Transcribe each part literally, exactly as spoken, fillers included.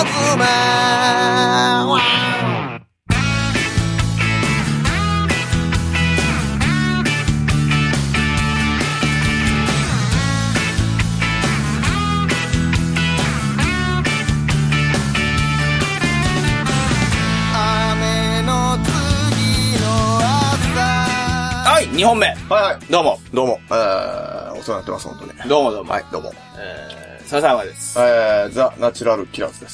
めにほんめ。 はいはい。 どうも。 どうも。えー、お世話になってます、本当に。 どうもどうも。 はい、どうも。 えー、笹山です。 えー、ザ・ナチュラル・キラーズです。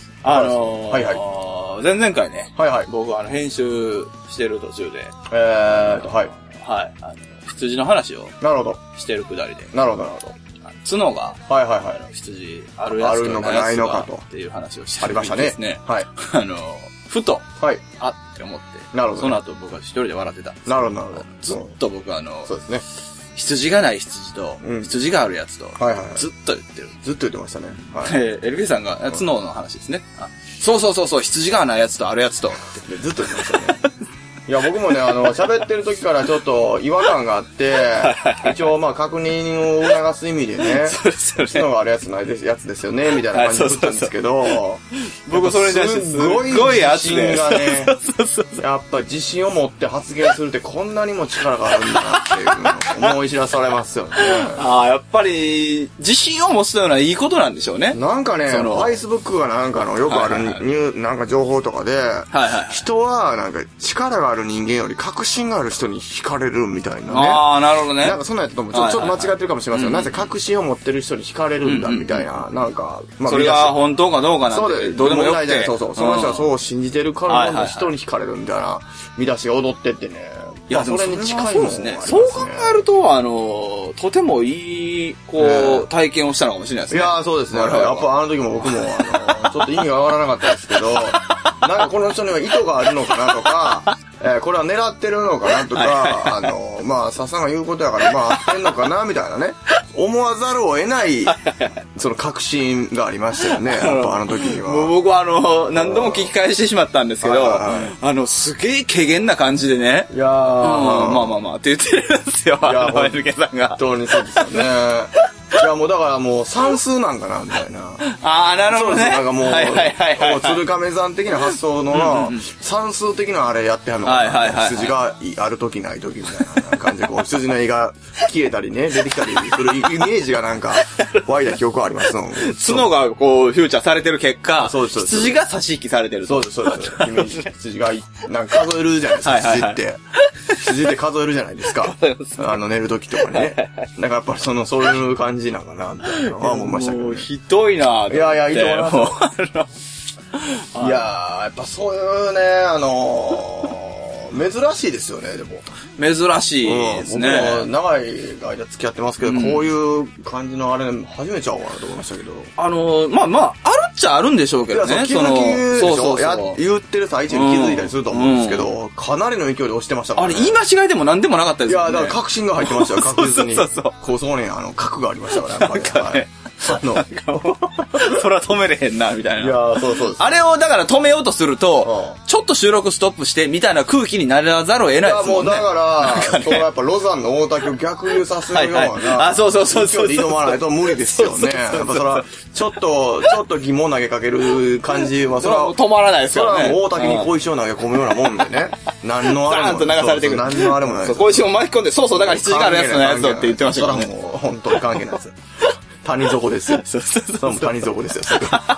あのー、 はいはい。 前々回ね。 はいはい。 僕はあの、編集してる途中で。 えーと、はい。 はい。あの、羊の話を。 なるほど。 してるくだりで。 なるほど、なるほど。 角が。 はいはいはい。 羊、あるやつとないのかと。っていう話をしてるんですね。ありましたね。はい。あの、ふと。はい。あって思って。 なるほど、ね。 その後僕は一人で笑ってたんです。 なるほど、なるほど。 ずっと僕はあの、 そうですね。 羊がない羊と、うん、羊があるやつと、はいはいはい、ずっと言ってる。 ずっと言ってましたね。 はい。えー、エルケー さんが、角の話ですね。あ、そうそうそうそう、羊がないやつとあるやつと。 ってずっと言ってましたね。いや、僕もね、あの、喋ってる時からちょっと違和感があって、一応まあ確認を促す意味でね、そうですよね。角があるやつないです、やつですよね、みたいな感じで言ったんですけど、 僕それに対してすごい自信がね、 やっぱり自信を持って発言するってこんなにも力があるんだなっていうのを思い知らされますよね。 ああ、やっぱり、自信を持つというのはいいことなんでしょうね。 なんかね、ファイスブックがなんかのよくあるニュー、なんか情報とかで、人はなんか力がある人間より確信がある人に惹かれるみたいなね。 ああ、なるほどね。 なんかそんなんやったと思う。ちょっと間違ってるかもしれませんけど、なぜ確信を持ってる人に惹かれるんだみたいな、なんか、 まあ、それが本当かどうかなんて、どうでもよくて。 そうそう。その人はそう信じてるからの人に惹かれるみたいな見出しが踊ってってね。 いや、それに近いものですね。そう考えると、あの、とてもいい、こう、体験をしたのかもしれないですね。 いや、そうですね。やっぱあの時も僕も、あの、ちょっと意味がわからなかったですけど、なんかこの人には意図があるのかなとか、えー、これは狙ってるのかなとか、あの、まあ、笹が言うことやから、まあ、合ってんのかなみたいなね。思わざるを得ない、その確信がありましたよね、やっぱあの時には。 もう僕はあの、何度も聞き返してしまったんですけど、あの、すげえ軽減な感じでね。 いやー、 うん、まあまあまあって言ってるんですよ、あの、エルケさんが。 本当にそうですよね。いやもうだからもう算数なんかなみたいな。 ああ、なるほどね。 なんかもう、 はいはいはいはい、 鶴亀山的な発想の算数的なあれやってはんのかな。羊がある時ない時みたいな感じで、こう羊の絵が消えたりね、出てきたりするイメージがなんか湧いた記憶はありますの。 角がこうフューチャーされてる結果、羊が差し引きされてる。 そうですそうです。イメージ羊がなんか数えるじゃないですか。羊って。羊って数えるじゃないですか。あの寝る時とかね。なんかやっぱそのそういう感じなのかなみたいなのは思いましたけど、ね。 もうひどいなぁ。 いやいや、ひどいなぁ。いやー、やっぱそういうね、あのー、珍しいですよね、でも。 珍しいですね。 うん、僕も長い間付き合ってますけど、うん、こういう感じのあれ、初めちゃうかなと思いましたけど。 あのー、まあまあ、あるっちゃあるんでしょうけどね。 いや、その気づきでしょ。そうそうそう。言ってる最中に気づいたりすると思うんですけど、うん、かなりの勢いで押してましたからね。 あれ、言い間違いでも何でもなかったですよね。 いや、だから確信が入ってましたよ、確実に。 そうそうそう。 こう、そこに、あの、核がありましたから、やっぱり。なんかね。 あの、それは止めれへんな、みたいな。 いやそうそうです。 あれをだから止めようとすると、うん、ちょっと収録ストップして、みたいな空気にならざるを得ないですもんね。 いや、もうだから、ね、そのやっぱロザンの大竹を逆流させるような、はいはい、 あ、そうそうそうそう。 勢いで挑まないと無理ですよね。やっぱそら、ちょっと、ちょっと疑問投げかける感じは、それは、 止まらないですからね。 それはもう大竹に小石を投げ込むようなもんでね。何のあれも。 ザーンと流されてくる。 何のあれもないです。 小石を巻き込んで、そうそう、だから羊があるやつのやつだって言ってましたからね。 それはもう、本当に関係ないです。谷底ですよ。そうそうそう。それも谷底ですよ。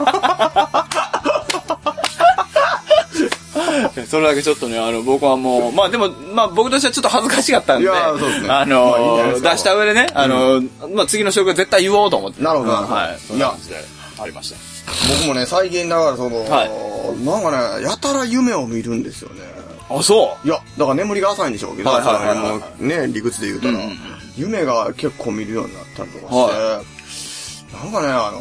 それだけちょっとね、あの、僕はもう、まあでも、まあ僕としてはちょっと恥ずかしかったんで、いやそうですね。あの、まあ、いいん出した上でね、あの、うん、まあ次の収録は絶対言おうと思って。 なるほど、なるほど。 はい。そんな感じでありました。 僕もね、最近だからその、はい、なんかね、やたら夢を見るんですよね。 あ、そういや、だから眠りが浅いんでしょうけど、はいはいはいはい、ね、理屈で言うたら、うんうんうん、夢が結構見るようになったりとかして、はい、なんかね、あの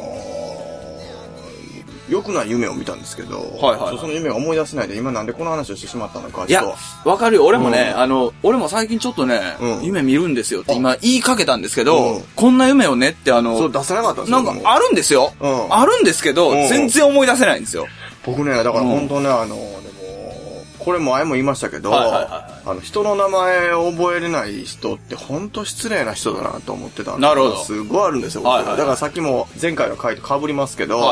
ー、良くない夢を見たんですけど、はいはいはい、その夢が思い出せないで、今なんでこの話をしてしまったのか、 いや、わかるよ。俺もね、うん、あの、俺も最近ちょっとね、うん、夢見るんですよって今言いかけたんですけど、うん、こんな夢をねってあの、 そう出せなかったんですよ。 なんかあるんですよ。うん、あるんですけど、全然思い出せないんですよ。 僕ね、だから本当ね、あの、でも、これも前も言いましたけど、はいはいはいはい、あの、人の名前を覚えれない人って本当失礼な人だなと思ってたんで。 なるほど。 すごいあるんですよ。はいはいはい、だからさっきも前回の回と被りますけど、はい、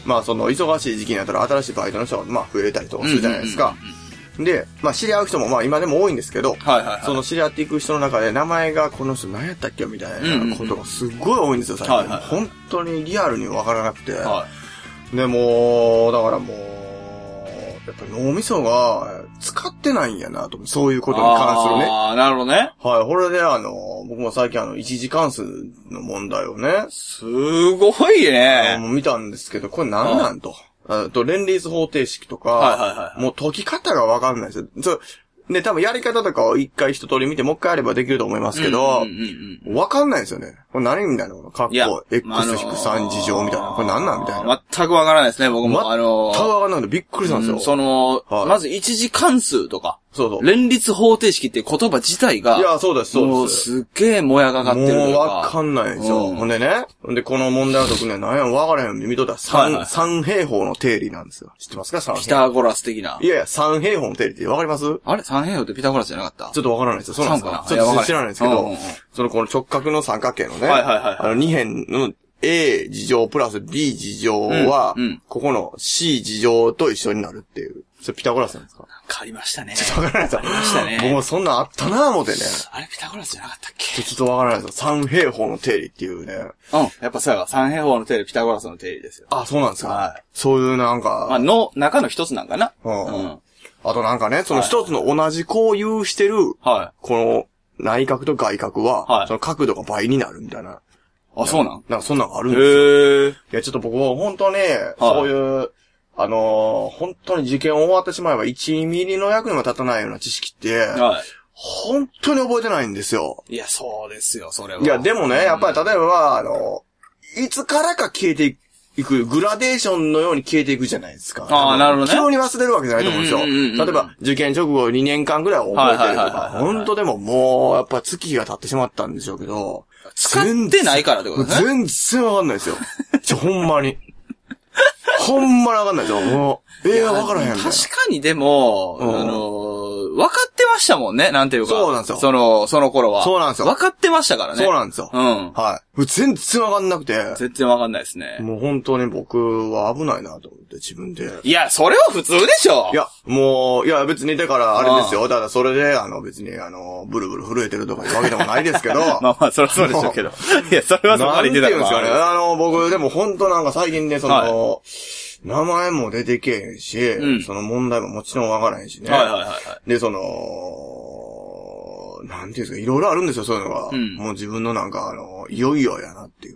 まあその忙しい時期になったら新しいバイトの人がまあ増えたりとかするじゃないですか。で、まあ知り合う人もまあ今でも多いんですけど、はいはいはい、その知り合っていく人の中で名前がこの人何やったっけみたいなことがすっごい多いんですよ、最近。はいはい、本当にリアルにわからなくて。はい、で、もう、だからもう、やっぱり脳みそが使ってないんやなと、そういうことに関するね。 ああ、なるほどね。 はい、これであの、僕も最近あの、一次関数の問題をね。 すごいね。 もう見たんですけど、これ何なんと。あと、連立方程式とか、はいはいはい、もう解き方がわかんないですよ。そうね、多分やり方とかを一回一通り見て、もう一回やればできると思いますけど、わ、うんうんうん、かんないですよね。これ何みたいなのかっこ エックスひくさん 次乗みたいな。これ何なんみたいな。 全くわからないですね、僕も。あのー、 全くわからないのでびっくりしたんですよ。 うん、その、はい、まず一次関数とか、そうそう。連立方程式っていう言葉自体が、 いや、そうです、そうです。 もうすっげえもやがかってるというか。 もうわかんないんですよ。うん、ほんでね、ほんでこの問題の時には何やわからへん見とったら三、はいはい、三平方の定理なんですよ。知ってますか三平方。 ピタゴラス的な。 いやいや、三平方の定理ってわかります？ あれ三平方ってピタゴラスじゃなかった？ ちょっとわからないですよ。そうなんですか？ちょっと知らないですけど、うんうんうん、そのこの直角の三角形のね、はいはいはいはい、あの二辺の A 次乗プラス B 次乗は、うんうん、ここの C 次乗と一緒になるっていう。それピタゴラスなんですか？ ありましたね。 ちょっとわからないですよ。 ありましたね。 僕もそんなんあったなぁ思ってね。 あれピタゴラスじゃなかったっけ？ ちょっとわからないですよ。三平方の定理っていうね。うん。 やっぱそうやわ。三平方の定理、ピタゴラスの定理ですよ。 あ、そうなんですか。はい。そういうなんか。 まあ、の中の一つなんかな。うん。 うん。あとなんかね、その一つの同じこう有してる、はい。この内角と外角は、はい。その角度が倍になるみたいな。 あ、そうなん？ なんかそんなのがあるんですよ。へー。いや、ちょっと僕は本当ね、はい、そういう、あのー、本当に受験終わってしまえばいちミリの役にも立たないような知識って、はい。本当に覚えてないんですよ。 いや、そうですよ、それは。 いや、でもね、やっぱり例えば、あの、いつからか消えていく、グラデーションのように消えていくじゃないですか。 ああ、なるほどね。 急に忘れるわけじゃないと思うんですよ。うんうんうんうん、例えば、受験直後にねんかんぐらい覚えてるとか、本当でももう、やっぱ月が経ってしまったんでしょうけど、 使ってないからってことね。 全然わかんないですよ。ちょ、ほんまに。ほんまにわかんないですよ。もう、ええー、わからへんみたいな。 確かにでも、うん、あの、分かってましたもんね、なんていうか。 そうなんですよ。 その、その頃は。 そうなんですよ。 分かってましたからね。 そうなんですよ。うん。はい。全然わかんなくて。 全然わかんないですね。 もう本当に僕は危ないなと思って自分で。 いや、それは普通でしょ。 いや、もう、いや別にだからあれですよ。だからそれで、あの別にあの、ブルブル震えてるとかいうわけでもないですけど。 まあまあ、そりゃそうでしょうけど。いや、それはそこまで言ってたら。 なんていうんですかね。あの、僕でも本当なんか最近ね、その、はい、名前も出てけへんし、うん、その問題ももちろんわからへんしね。はいはいはい、はい。で、その、なんていうんですか、いろいろあるんですよ、そういうのが。うん、もう自分のなんか、あの、いよいよやなっていう。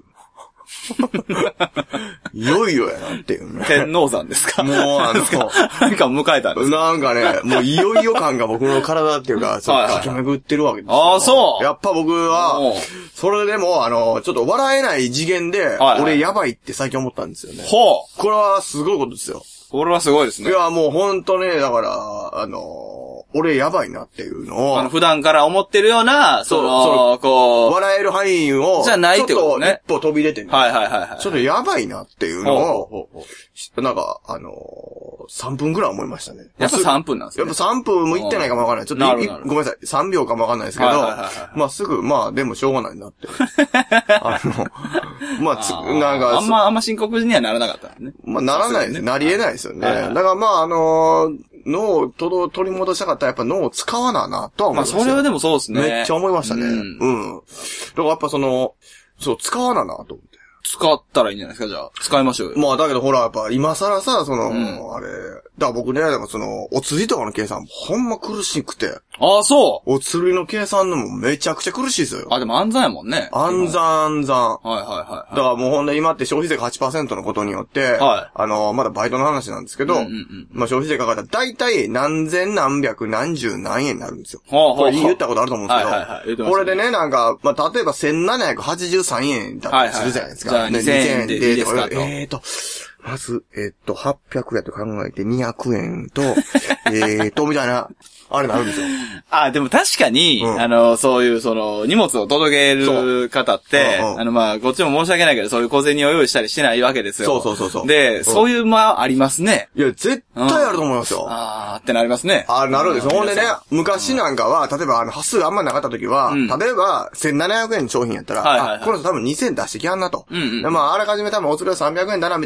いよいよやなっていうね。 天王山ですか？ もうあの、 なんか迎えたんですか？ なんかね、もういよいよ感が僕の体っていうか、ちょっと駆け巡ってるわけですよ。 ああ、そう。 やっぱ僕は、それでも、あの、ちょっと笑えない次元で、俺やばいって最近思ったんですよね。ほう。これはすごいことですよ。 これはすごいですね。 いや、もうほんとね、だから、あの、俺やばいなっていうのを。 あの、普段から思ってるような、その、こう。 笑える範囲を。 じゃないってことね。 ちょっと一歩飛び出てね。 はいはいはいはい。 ちょっとやばいなっていうのを、なんか、あの、さんぷんぐらい思いましたね。 やっぱさんぷんなんですね。 やっぱさんぷんもいってないかもわからない。ちょっと、ごめんなさい。さんびょうかもわかんないですけど、まあすぐ、まあでもしょうがないなって。あの、まあつ、なんか。 あんま、あんま深刻にはならなかったね。 まあならないですね。なり得ないですよね。だからまああの、脳を取り戻したかったらやっぱ脳を使わななとは思いました。 まあそれはでもそうですね。 めっちゃ思いましたね。うん。うん。だからやっぱその、そう、使わななと思って。 使ったらいいんじゃないですか、じゃあ。使いましょうよ。 まあだけどほら、やっぱ今更さ、その、うん、あれ、だから僕ね、だからその、お釣りとかの計算、ほんま苦しくて。 ああ、そう。 お釣りの計算のもめちゃくちゃ苦しいですよ。 あ、でも暗算やもんね。 暗算暗算。 はいはいはい、はい。 だからもうほんで今って消費税が はちパーセント のことによって、はい。あの、まだバイトの話なんですけど、うんうんうん、まあ消費税かかったら大体何千何百何十何円になるんですよ。はあ、これ言ったことあると思うんですけど、はいはいはい、これでね、なんか、まあ例えばせんななひゃくはちじゅうさんえんだったりするじゃないですか。はいはいはい、じゃあにせんえんでいいですかと。えーと、まず、えっと、はっぴゃくやと考えてにひゃくえんと、えーと、みたいな、あれなるんですよ。 あ、でも確かに、うん、あの、そういう、その、荷物を届ける方って、うんうん、あの、まあ、こっちも申し訳ないけど、そういう小銭を用意したりしてないわけですよ。 そうそうそうそう。 で、うん、そういう、まあ、ありますね。 いや、絶対あると思いますよ。 うん、あーってなりますね。 あ、なるんですよ。ほんでね、昔なんかは、例えば、あの、端数あんまなかった時は、うん、例えば、せんななひゃくえんの商品やったら、はいはいはい、あ、この人多分にせん出してきはんなと。うんうん、でまあ、あらかじめ多分お釣りはさんびゃくえんだな、みたいな認識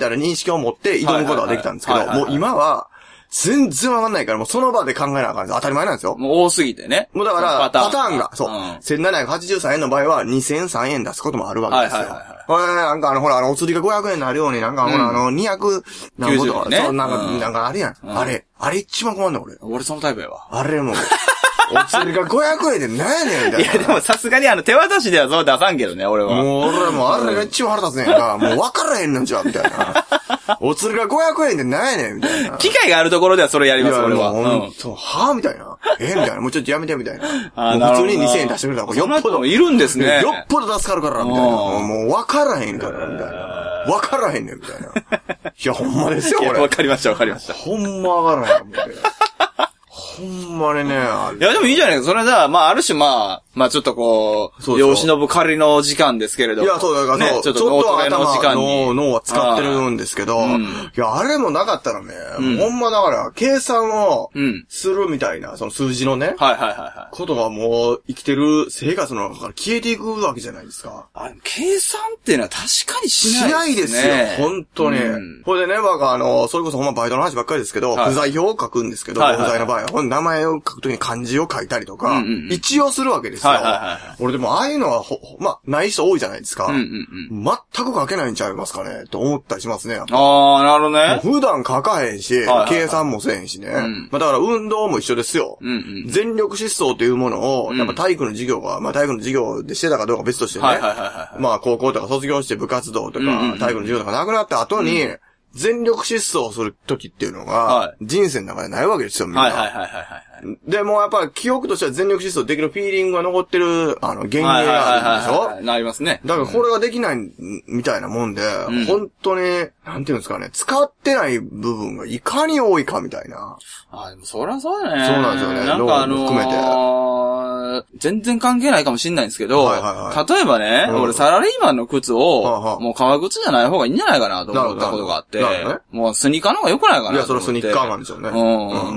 識を持って挑むことができたんですけど、もう今は、全然わかんないから、もうその場で考えなあかんです。当たり前なんですよ。 もう多すぎてね。 もうだから、パターンが、ターンがそう、うん、せんななひゃくはちじゅうさんえんの場合はにせんさんえん出すこともあるわけですよ。はいはいはい、はい。これ、なんかあの、ほら、あの、お釣りがごひゃくえんになるように、なんか、うん、ほら、あの、にひゃく何ぼとか、ね、そう、なんか、うん、なんかあれやん。うん、あれ、あれ一番困んの俺。 俺そのタイプやわ。 あれもう。お釣りがごひゃくえんで何やねんみたいな。 いやでもさすがにあの手渡しではそう出さんけどね、俺は。 もう俺もあれが一番腹立つねんか。もう分からへんのじゃ、みたいな。お釣りがごひゃくえんで何やねんみたいな。 機会があるところではそれやります、俺は。 ほんと、はぁみたいな。えみたいな。もうちょっとやめてみたいな。あもう普通ににせんえん出してくれたら、 よっぽど。いるんですね。 よっぽど助かるから、みたいな。もう分からへんから、みたいな。分からへんねん、みたいな。いや、ほんまですよ、これ。 わかりました、わかりました。 ほんま分からへん、みたいな。ほんまにね、あれ。いや、でもいいじゃないか。それじゃあ、まあ、ある種まあ、まあちょっとこう、そうそう、用忍仮の時間ですけれども。 いや、そうだからそう、ね、ちょっと脳トレの時間に。脳は使ってるんですけど、うん、いや、あれもなかったらね、うん、ほんまだから、計算をするみたいな、その数字のね、 はいはいはいはい。 ことがもう生きてる生活の中から消えていくわけじゃないですか。 あれ、計算っていうのは確かにしないですね。 しないですよ、本当に。うん、これでね、僕あの、それこそほんまバイトの話ばっかりですけど、はい、不在表を書くんですけど、はいはいはい、不在の場合は、ほん名前を書くときに漢字を書いたりとか、うんうんうん、一応するわけですよ。はいはいはい、俺でもああいうのはほ、まあ、ない人多いじゃないですか。うんうんうん、全く書けないんちゃいますかねと思ったりしますね。 ああ、なるほどね。 普段書かへんし、はいはいはい、計算もせへんしね。うん、まあ、だから運動も一緒ですよ。うんうん、全力疾走というものを、やっぱ体育の授業が、まあ体育の授業でしてたかどうか別としてね。はいはいはいはい、まあ高校とか卒業して部活動とか、体育の授業とかなくなった後に、うん全力疾走する時っていうのが、人生の中でないわけですよ、みんな。はいはいはいはい。でもやっぱ記憶としては全力疾走できるフィーリングが残ってる、あの、原型があるんでしょ、はいはいはいはい、 なりますね。 だからこれができないみたいなもんで、うん、本当に、なんていうんですかね、使ってない部分がいかに多いかみたいな。 あ、でもそりゃそうだね。 そうなんですよね。なんかあのー、含めて。 全然関係ないかもしれないんですけど、はいはいはい、例えばね、うん、俺サラリーマンの靴を、はあはあ、もう革靴じゃない方がいいんじゃないかなと思ったことがあって、ね、もうスニーカーの方が良くないかなと思って。 いや、それスニッカーマンでしょうね。うん。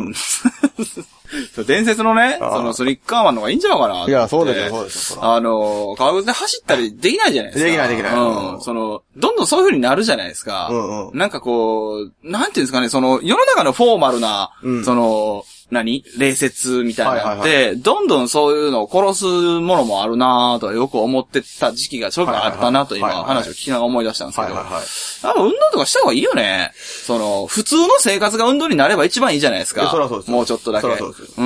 うん、伝説のね、そのスニッカーマンの方がいいんちゃうかなって。 いや、そうですよ、そうですよ。 あの、革靴で走ったりできないじゃないですか。 できない、できない。 うん。その、どんどんそういう風になるじゃないですか。うんうん。なんかこう、なんていうんですかね、その、世の中のフォーマルな、うん、その、何礼節みたいなのって、はいはいはい、どんどんそういうのを殺すものもあるなぁとよく思ってた時期がちょっとあったなと今話を聞きながら思い出したんですけど、はいはいはい、やっぱ運動とかした方がいいよね。その、普通の生活が運動になれば一番いいじゃないですか。 そらそうです。 もうちょっとだけ。そらそうです。うん。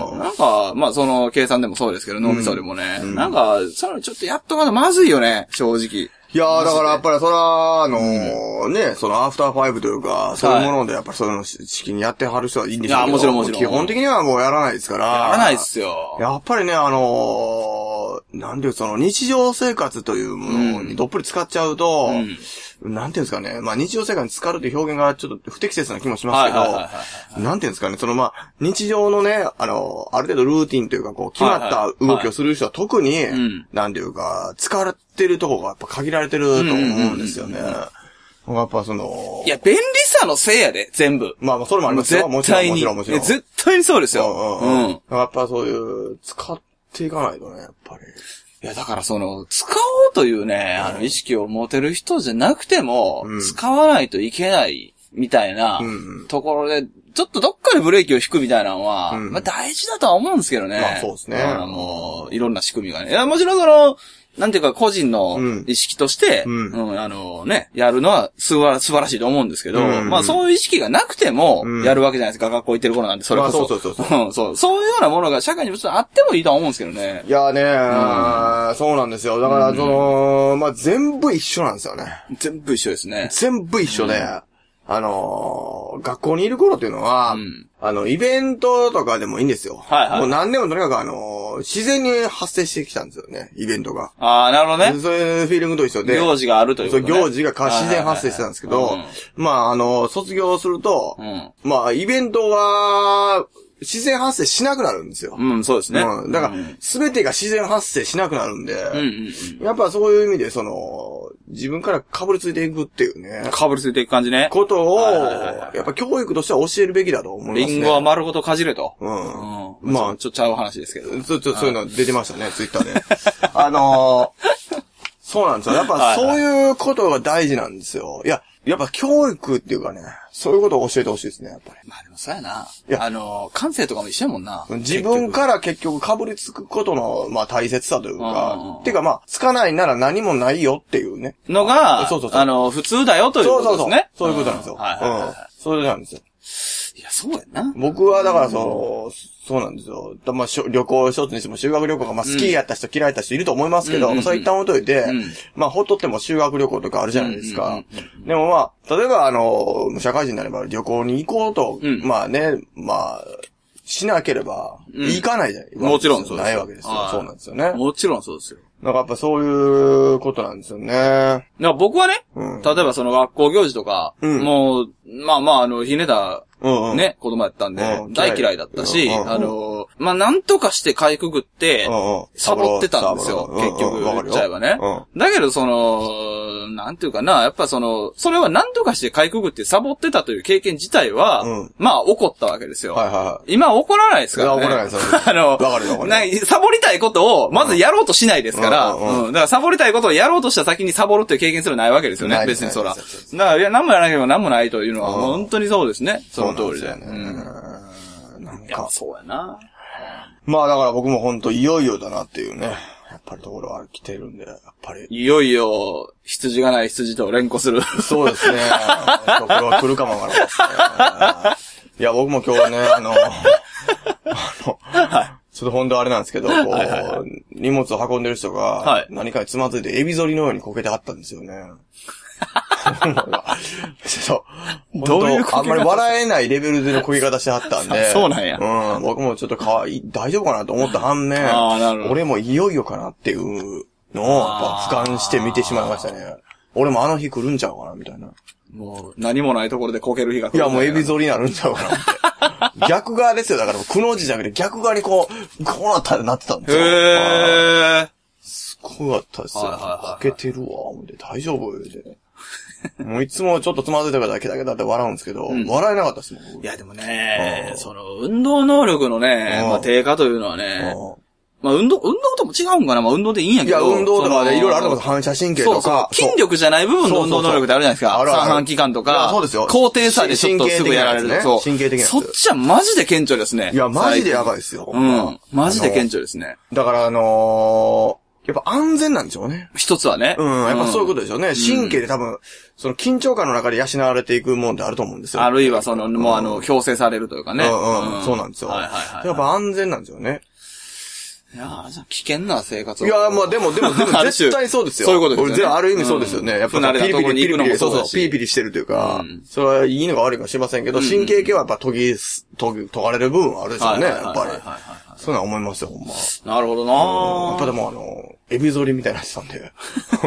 うん、なんか、まあその計算でもそうですけど、脳みそでもね、うん、なんか、それちょっとやっとかなまずいよね、正直。 いやー、だからやっぱりそら、あのー、うん、ね、そのアフターファイブというか、そういうものでやっぱりそういうの式にやってはる人はいいんでしょうけど。いや、 もちろんもちろん。 基本的にはもうやらないですから。 やらないっすよ。 やっぱりね、あのー、なんていうその日常生活というものにどっぷり使っちゃうと、うん、なんていうんですかね、まあ日常生活に使うという表現がちょっと不適切な気もしますけど、なんていうんですかね、そのまあ、日常のね、あのー、ある程度ルーティンというか、こう、決まった動きをする人は特に、なんていうか、使われてるところがやっぱ限られてると思うんですよね。やっぱその、 いや、便利さのせいやで、全部。 まあまあ、それもありますよ。 絶対に。もちろん、もちろん、もちろん。絶対にそうですよ。 うん、うん。うん。やっぱそういう、使っていかないとね、やっぱり。 いや、だからその、使おうというね、あの、意識を持てる人じゃなくても、うん、使わないといけないみたいなところで、ちょっとどっかでブレーキを引くみたいなのは、うん、まあ大事だとは思うんですけどね。 まあそうですね。 あの、いろんな仕組みがね。いや、もちろんその、なんていうか個人の意識として、うんうんうん、あのね、やるのは素晴らしいと思うんですけど、うんうん、まあそういう意識がなくてもやるわけじゃないですか。うん、学校行ってる頃なんてそれこそ。まあ、そうそうそうそう。そう。そういうようなものが社会に別にあってもいいとは思うんですけどね。 いやーねー、うん、そうなんですよ。だからその、まあ全部一緒なんですよね。 全部一緒ですね。 全部一緒で、うん、あのー、学校にいる頃っていうのは、うん、あの、イベントとかでもいいんですよ。はいはい。もう何でもとにかくあのー、自然に発生してきたんですよね、イベントが。 ああ、なるほどね。 そういうフィーリングと一緒で。 行事があるということね。 そう、行事が自然発生してたんですけど、まあ、あのー、卒業すると、うん、まあ、イベントが、自然発生しなくなるんですよ。 うん、そうですね。 うん。だから、すべ、うん、てが自然発生しなくなるんで、うんうんうん、やっぱそういう意味で、その、自分から被りついていくっていうね。 被りついていく感じね。 ことを、はいはいはいはい、やっぱ教育としては教えるべきだと思いますね。 リンゴは丸ごとかじれと。 うん。 うん、まあ、ちょっとちゃう話ですけど。 ちょっとそういうの出てましたね、ツイッターで。あのー、 そうなんですよ。やっぱそういうことが大事なんですよ。いや、やっぱ教育っていうかね、そういうことを教えてほしいですね、やっぱり。 まあでもそうやな。いや、あの、感性とかも一緒やもんな。 自分から結局被りつくことの、まあ大切さというか、うんうん、っていうかまあ、つかないなら何もないよっていうね。 のが、そうそうそうあの、普通だよということですね。 そうそうそう。そういうことなんですよ。うん、はいはいはい、うん。それなんですよ。 いや、そうやな。 僕はだからそう、そうなんですよ。まあ、旅行一つにしても修学旅行がまあ好きやった人、うん、嫌いやった人いると思いますけど、うんうんうん、そういったもといて、うん、まあほっとっても修学旅行とかあるじゃないですか。うんうんうん、でもまあ、例えばあの、社会人になれば旅行に行こうと、うん、まあね、まあ、しなければ、行かないじゃない、 うん、もちろんそうです。 ないわけですよ。そうなんですよね。 もちろんそうですよ。 なんかやっぱそういうことなんですよね。だから僕はね、うん、例えばその学校行事とか、うん、もう、まあまああの、ひねた、うんうん、ね、子供やったんで、うん、大嫌いだったし、うんうん、あの、まあ、なんとかしてかいくぐって、うんうん、サボってたんですよ、結局、言っちゃえばね、うん。だけど、その、なんていうかな、やっぱその、それはなんとかしてかいくぐってサボってたという経験自体は、うん、まあ、起こったわけですよ。はいはいはい、今起こらないですからね。 起こらないです。 あの、 わかるわかる。 サボりたいことを、まずやろうとしないですから、うんうんうんうん、だからサボりたいことをやろうとした先にサボるっていう経験すらないわけですよね、別にそら。だから、いや、何もやらなければ何もないというのは、本当にそうですね。その通りで。うんなんか。そうやな。 まあだから僕もほんといよいよだなっていうね。やっぱりところは来てるんで、やっぱり。 いよいよ、羊がない羊と連呼する。 そうですね。ところは来るかもわからないですね。いや、僕も今日はね、あの、あの、はい、ちょっと本当あれなんですけど、こう、はいはいはい、荷物を運んでる人が、何かにつまずいてエビ反りのようにこけてはったんですよね。そう。どういうこけ方？あんまり笑えないレベルでのこけ方してはったんで。 そうなんや。 うん。僕もちょっとかわいい、大丈夫かなと思った反面、あなるほど俺もいよいよかなっていうのを、やっぱ俯瞰して見てしまいましたね。俺もあの日来るんちゃうかなみたいな。 もう、何もないところでこける日が来る。 いや、もうエビ反りになるんちゃうかなって。逆側ですよ。だから、くの字じゃなくて逆側にこう、こうなったらなってたんですよ。へー。すごかったですよ。はいはいはいはい、こけてるわ、思って大丈夫で。もういつもちょっとつまずいたからだけだけだって笑うんですけど、うん、笑えなかったですもん。 いやでもね、その運動能力のね、まあ、低下というのはね、まあ運動、運動とも違うんかな、まあ運動でいいんやけど。いや、 運動とかでいろいろあるのか反射神経とか。そうそう筋力じゃない部分の運動能力ってあるじゃないですか。あるある三半規管とか。そうですよ。高低差でちょっとすぐやられる。 ね、そう。神経的なやつ。 そっちはマジで顕著ですね。 いや、マジでやばいですよ。 うん。マジで顕著ですね。 だからあのー、やっぱ安全なんでしょうね。 一つはね。 うん、やっぱそういうことでしょうね。うん、神経で多分、その緊張感の中で養われていくもんってあると思うんですよ。 あるいはその、もうあの、強制されるというかね。 うんうん、そうなんですよ。はいはいはい。やっぱ安全なんですよね。 いやー、危険な生活を。 いやー、まあでも、でも、でも、絶対そうですよ。 そういうことですよね。 ある意味そうですよね。やっぱピリピリ、ピリピリ、そうそう、ピリピリしてるというか、それはいいのか悪いのか知りませんけど、神経系はやっぱ研ぎ、研ぎ、研がれる部分はあるでしょうね、やっぱり。そういうのは思いますよ、ほんま。 なるほどなー。 やっぱでもあの、エビ反りみたいなやつなんで。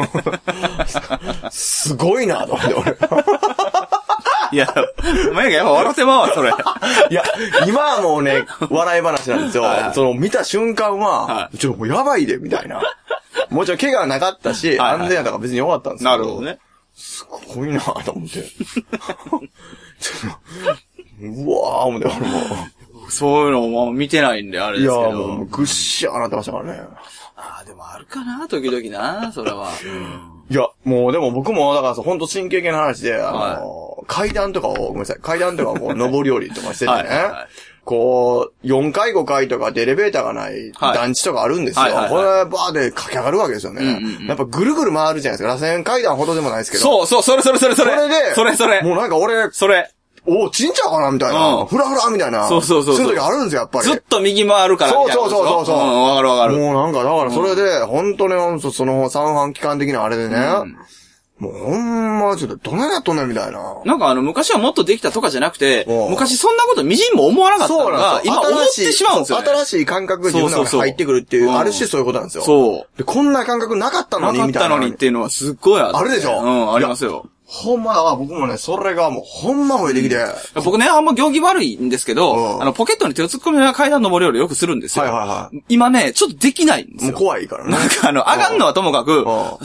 すごいなと思って、俺。 いや、お前がやっぱ笑ってまうわ、それ。 いや、今はもうね、笑い話なんですよ。はい、その、見た瞬間は、はい、ちょっともうやばいで、みたいな。もちろん怪我はなかったし、はいはい、安全やったから別に良かったんですけど。 なるほどね。 すごいなと思って。うわー、思って、俺も。 そういうのも見てないんで、あれですけど。いや、 もうぐっしゃーなってましたからね。 ああ、でもあるかな、時々な、それは。 いや、もうでも僕も、だからほんと神経系の話で、あの、はい、階段とかを、ごめんなさい、階段とかをこう、上り下りとかしててね。はいはいはい、こう、よんかいごかいとかでエレベーターがない団地とかあるんですよ。はいはいはいはい、これ、バーで駆け上がるわけですよね。うんうんうん、やっぱぐるぐる回るじゃないですか。螺旋階段ほどでもないですけど。 そうそう、それそれそれそれ。 それで、 それそれ。 もうなんか俺、 それ。 お、ちんちゃうかなみたいな、うん。ふらふらみたいな。 そうそうそう。 そういう時あるんですよ、やっぱり。 ずっと右回るからみたいな。 そうそうそうそう。うん、 わかるわかる。 もうなんか、だからそれで、うん、本当に、その三半規管的なあれでね、うん、もうほんま、ちょっとどないなっとんねんみたいな。 なんかあの、昔はもっとできたとかじゃなくて、昔そんなことみじんも思わなかったのが、今思ってしまうんですよ、ね。 新しい感覚が自分の中に入ってくるっていう、ある種そういうことなんですよ。 そう。 で、こんな感覚なかったのに、みたいな。 なかったのにっていうのはすっごいある。 あるでしょ？ うん、ありますよ。 ほんまだわ、僕もね、それがもうほんま増えてきて、 うん。僕ね、あんま行儀悪いんですけど、うん、あの、ポケットに手を突っ込みながら階段登り降りよくするんですよ。はいはいはい。今ね、ちょっとできないんですよ。 もう怖いからね。 なんかあの、上がんのはともかく、さ、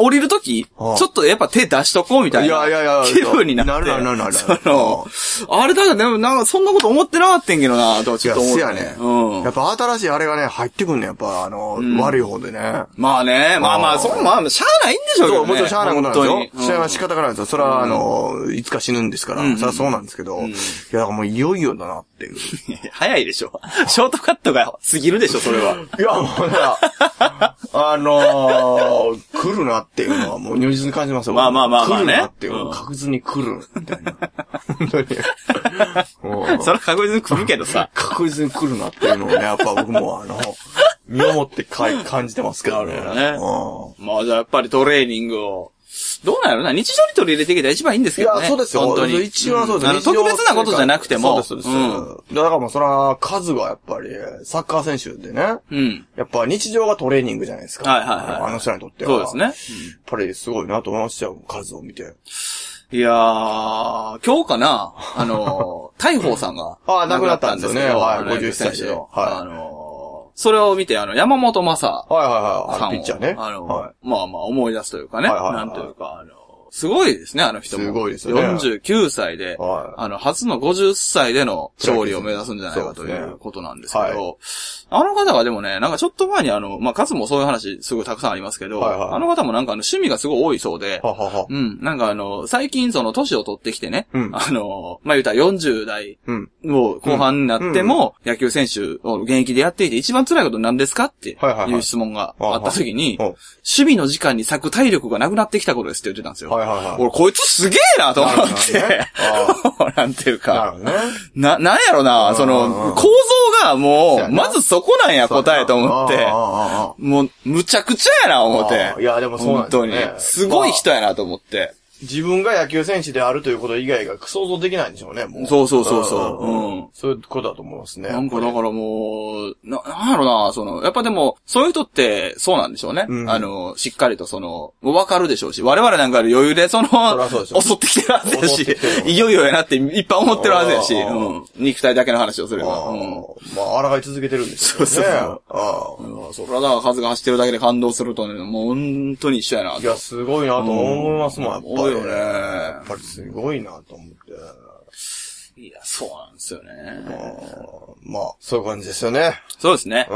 降りるとき、ちょっとやっぱ手出しとこうみたいな。いやいやいや。気分になって。なるなるなるなる。その、あれだからでもなんかそんなこと思ってなかったんけどなとちょっと思って。いや、せやね。うん。やっぱ新しいあれがね、入ってくんねやっぱあの、うん、悪い方でね。まあね、まあまあ、そこまあ、しゃあないんでしょうけどね。そう、もちろんしゃあないことなんですよ。しゃあない仕方がないですよ。それはあの、いつか死ぬんですから。それはそうなんですけど。いや、だからもういよいよだなっていう。 早いでしょ。ショートカットが過ぎるでしょ、それは。 いや、もうね、あのー、来るなっていうのはもう如実に感じますよ。 まあまあまあまあね。 来るなっていうのは確実に来る、みたいな。本当に。 それは確実に来るけどさ。 確実に来るなっていうのをね、やっぱ僕もあの、身をもってかい感じてますけどね。なるほどね。うん、まあじゃあやっぱりトレーニングを、どうなんやろな日常に取り入れていけたら一番いいんですけどね。いや、 そうですよ。 本当に。 一番そうです、 うん、あの、特別なことじゃなくても。 そうです、そうです。うん、だからもうそれは数がやっぱり、サッカー選手でね。うん。やっぱ日常がトレーニングじゃないですか。はいはいはい。あの人にとっては。 そうですね。うん、やっぱりすごいなと思いましたよ、数を見て。 いやー、今日かなあの、大鵬さんが。 ああ、亡くなったんですよね。はい、ごじゅっさいで。はい。 あの、それを見て、あの、山本正さんを。 はいはいはい。ピッチャーね。 あの、はい、まあまあ思い出すというかね。はいはいはい、なんというか、あの、すごいですね、あの人も。 すごいですよね。 よんじゅうきゅうさいで、はい、あの、初のごじゅっさいでの勝利を目指すんじゃないかということなんですけど、はい、あの方がでもね、なんかちょっと前にあの、まあ、数もそういう話すごいたくさんありますけど、はいはい、あの方もなんかあの趣味がすごい多いそうで、はははうん、なんかあの、最近その年を取ってきてね、うん、あの、まあ、言うたらよんじゅう代を後半になっても、野球選手を現役でやっていて一番辛いこと何ですかっていう質問があった時に、守備の時間に割く体力がなくなってきたことですって言ってたんですよ。はいはいはい、俺こいつすげえなと思って、ね、なんていうか、な、ね、な、なんやろな、その、構造がもう、まずそこなんや答えと思って、もう、むちゃくちゃやな思って。 いや、でもそうなんですね。 本当に。すごい人やなと思って。 自分が野球選手であるということ以外が想像できないんでしょうね、もう。 そうそうそうそう。うん。 そういうことだと思いますね。 なんかだからもう、な、なんやろな、その、やっぱでも、そういう人ってそうなんでしょうね。うん、あの、しっかりとその、わかるでしょうし、我々なんか余裕でその、そ襲ってきてるはずやし、いよいよやなっていっぱい思ってるはずやし、うん。肉体だけの話をすれば。うん。 まあ、抗い続けてるんですよね。そうそうそう。 ああ。それはだから数が走ってるだけで感動するとね、もう本当に一緒やな。 いや、すごいなと思いますもん、やっぱり。よね。やっぱりすごいなと思って。 いや、そうなんですよね。 まあ、そういう感じですよね。 そうですね。うん。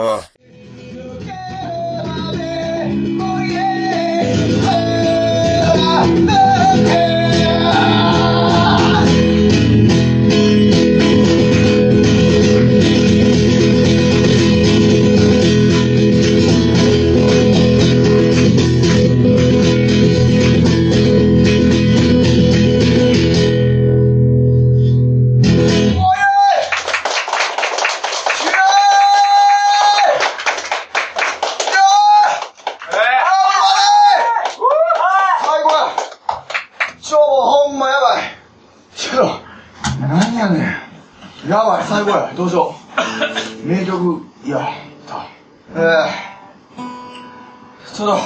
やばい、最後や。どうしよう。名曲、いや、た。えー、ちょっと。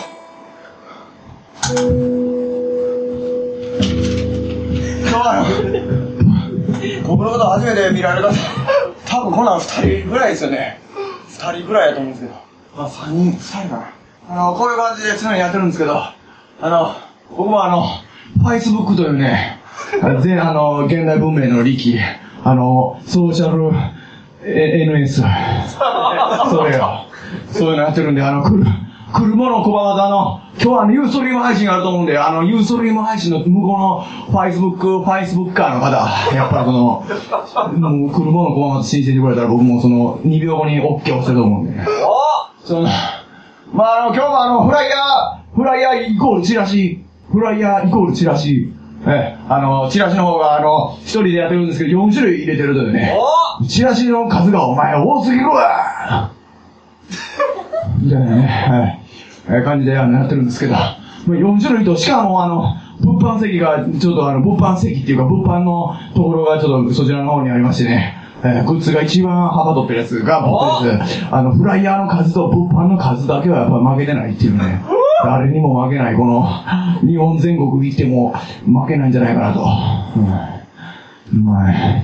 今日は、僕のこと初めて見られる方、多分こんなん二人ぐらいですよね。二人ぐらいやと思うんですけど。まあ、三人、二人かな。あの、こういう感じで常にやってるんですけど、あの、僕もあの、Facebook というね、全、あの、現代文明の利器、あの、ソーシャル エヌエス。それよ。そういうのやってるんで、あの、来る、来るもの拒まず、あの、今日はあの、ユーストリーム配信があると思うんで、あの、ユーストリーム配信の向こうの Facebook、Facebook カーの方、やっぱりその、もう来るもの拒まず申請してくれたら僕もその、にびょうごに OK 押せると思うんで。その、まあ、あの、今日もあの、フライヤー、フライヤーイコールチラシ、フライヤーイコールチラシ、ええ、あの、チラシの方が、あの、一人でやってるんですけど、よん種類入れてるというね。チラシの数がお前多すぎるわみたいなね、はい。え感じでやってるんですけど、よん種類と、しかもあの、物販席が、ちょっとあの、物販席っていうか、物販のところがちょっとそちらの方にありましてね、えー、グッズが一番幅取ってるやつが僕です。あの、フライヤーの数と物販の数だけはやっぱ負けてないっていうね。誰にも負けない、この、日本全国行っても負けないんじゃないかなと。うん。うまい。え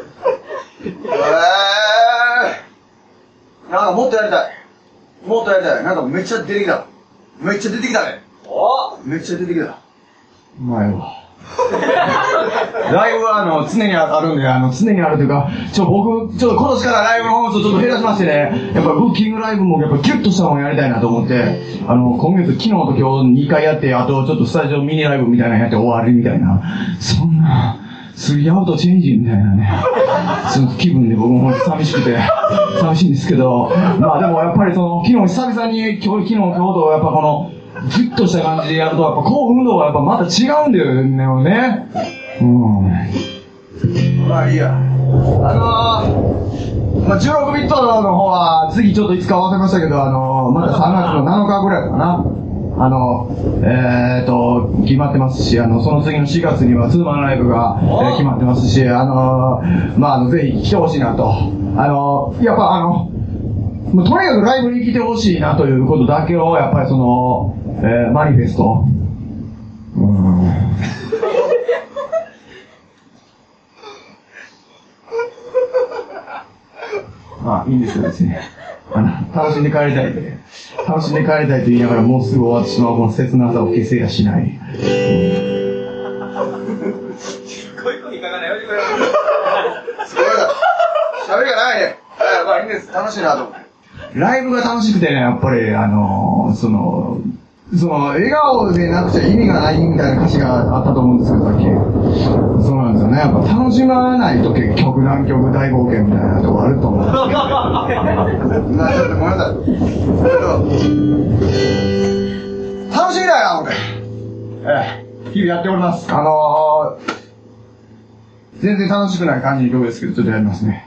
ー。なんかもっとやりたい。もっとやりたい。なんかめっちゃ出てきた。めっちゃ出てきたね。おめっちゃ出てきた。うまいわ。ライブはあの、常にあるんで、あの、常にあるというか、ちょ、僕、ちょっと今年からライブの本数ちょっと減らしましてね、やっぱブッキングライブもやっぱギュッとしたものやりたいなと思って、あの、今月、昨日と今日にかいやって、あとちょっとスタジオミニライブみたいなのやって終わりみたいな、そんな、スリーアウトチェンジみたいなね、その気分で僕も寂しくて、寂しいんですけど、まあでもやっぱりその、昨日久々に、今日、昨日、今日とやっぱこの、ギュッとした感じでやると、やっぱ興奮度がやっぱまた違うんだよね。うん。まあいいや。あのー、まあじゅうろくビットの方は、次ちょっといつか忘れましたけど、あのー、またさんがつのなのかぐらいかな。あの、えーと、決まってますし、あの、その次のしがつにはツーマンライブが、えー、決まってますし、あのー、まああの、ぜひ来てほしいなと。あのー、やっぱあの、もうとにかくライブに来てほしいなということだけを、やっぱりその、えー、マニフェスト。うーん。まあ、いいんですよ、別に。あの、楽しんで帰りたいで。楽しんで帰りたいと言いながら、もうすぐ終わってしまうこの切なさを消せやしない。うん、すごい子に書かないよ、すごいな。喋りがないね。まあいいんです。楽しいなと思って。ライブが楽しくてね、やっぱり、あのー、その、その、笑顔でなくちゃ意味がないみたいな歌詞があったと思うんですけど、さっき。そうなんですよね。やっぱ楽しまないと結局、南極大冒険みたいなとこあると思うんですけど。な、ちょっとごめんなさい。楽しみだよな、思って。ええ、日々やっております。あのー、全然楽しくない感じの曲ですけど、ちょっとやりますね。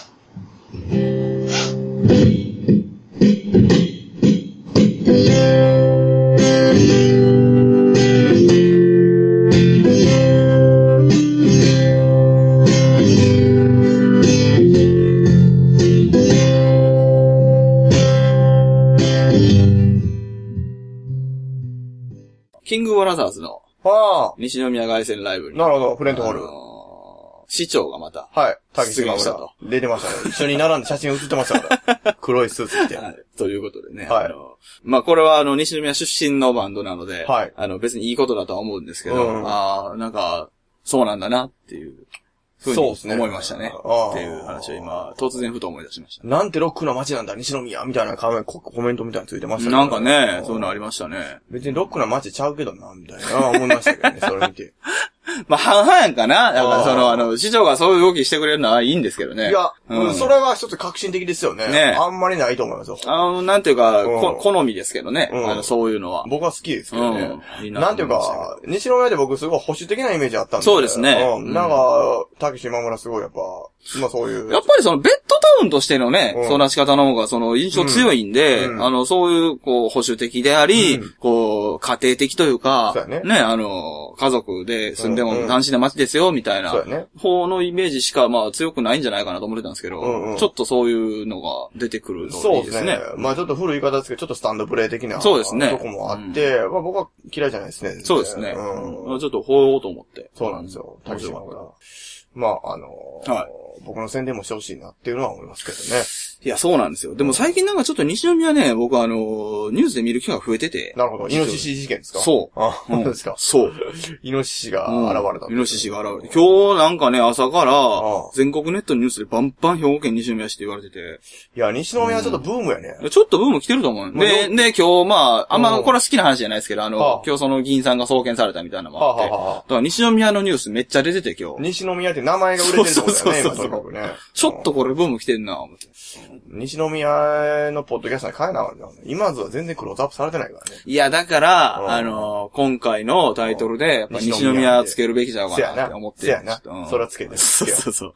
キングブラザーズの西宮凱旋ライブに、 なるほど、フレントホール、あのー、市長がまたはい出現したと。出てましたね。一緒に並んで写真写ってましたから。黒いスーツ着て、はい。 ということでね。 はい。 あのまあこれはあの西宮出身のバンドなので、 はい。 あの別にいいことだとは思うんですけど、うん、ああなんかそうなんだなっていう。ふうに思いましたね。ねっていう話を今、突然ふと思い出しました。 なんてロックな街なんだ、西宮みたいなコメントみたいについてましたね。なんかね、そういうのありましたね。 別にロックな街ちゃうけどな、みたいな思いましたけどね、それ見て。 まあ、半々やんかな。だからその、あの、市長がそういう動きしてくれるのはいいんですけどね。 いや、うん、それは一つ革新的ですよね。ね。あんまりないと思いますよ。 あの、なんていうか、うん、こ好みですけどね、うん。あの、そういうのは。 僕は好きですけどね。うん、いいななんていうか、西宮で僕すごい保守的なイメージあったんで。 そうですね。 うん。なんか、たけし今村すごいやっぱ、まあそういう。 やっぱりそのベッドタウンとしてのね、うん、育ち方の方がその印象強いんで、うん、あの、そういう、こう、保守的であり、うん、こう、家庭的というか、 そうやね。 ね、あの、家族で住んでも斬新な街ですよ、みたいな、そうやね。方のイメージしか、まあ強くないんじゃないかなと思ってたんですけど、うんうん、ちょっとそういうのが出てくるといいですね。そうですね。 まあちょっと古い言い方ですけど、ちょっとスタンドプレイ的な、 そうですね。 とこもあって、うん、まあ僕は嫌いじゃないですね。 そうですね。うん、ちょっとほうと思って。 そうなんですよ。面白かった。まあ、あのーはい、僕の宣伝もしてほしいなっていうのは思いますけどね。 いや、そうなんですよ。でも最近なんかちょっと西宮ね、僕あのー、ニュースで見る機会が増えてて。 なるほど。イノシシ事件ですか？ そう。 あ、本当ですか？ そう。 イノシシが現れた、 うん。イノシシが現れて。今日なんかね、朝から全国ネットニュースでバンバン兵庫県西宮市って言われてて。 いや、西宮はちょっとブームやね。 うん、ちょっとブーム来てると思う。で、で、今日まあ、あんまこれは好きな話じゃないですけど、あの、はあ、今日その議員さんが送検されたみたいなのもあって。はあはあ、だから西宮のニュースめっちゃ出てて今日。 西宮って名前が売れてるってことだよね。そうそうそうそう、 ね、ちょっとこれブーム来てんな、思って。 西宮のポッドキャストに変えなかった。今ずは全然クローズアップされてないからね。 いや、だから、うん、あの、今回のタイトルで、やっぱ西宮つけるべきじゃないかなって思って。 せやな。うん、それはつけてる。 そうそうそう。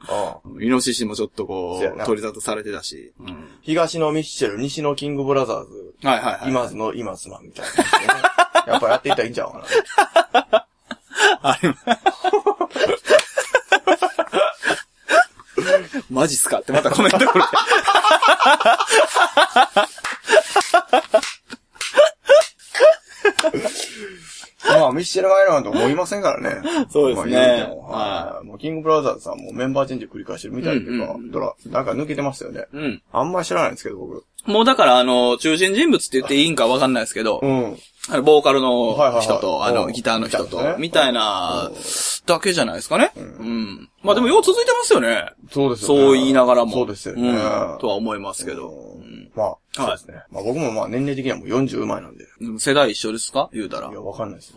イノシシもちょっとこう、取り沙汰されてたし。うん、 東のミッシェル、西のキングブラザーズ。 はいはいはい。 今津の今津マンみたいな、ね。やっぱやっていったらいいんちゃうかな。 あれマジっすかってまたコメントくれて。 まあ、ミッシェル・アイランドもいませんからね。 そうですね。 まあ、はい。もうキングブラザーズさんもメンバーチェンジ繰り返してるみたいというか、うんうん、ドラ、なんか抜けてましたよね。うん。あんまり知らないんですけど、僕。 もうだから、あの、中心人物って言っていいんかわかんないですけど、うん。 あの、ボーカルの人と、 はいはいはい、 あの、ギターの人と、みたいな、だけじゃないですかね。うん。まあでも、よう続いてますよね。 そうですよね。 そう言いながらも。 そうですよね。 とは思いますけど。 まあ、そうですね。まあ僕もまあ年齢的にはもうよんじゅう前なんで。 世代一緒ですか言うたら。 いや、わかんないです。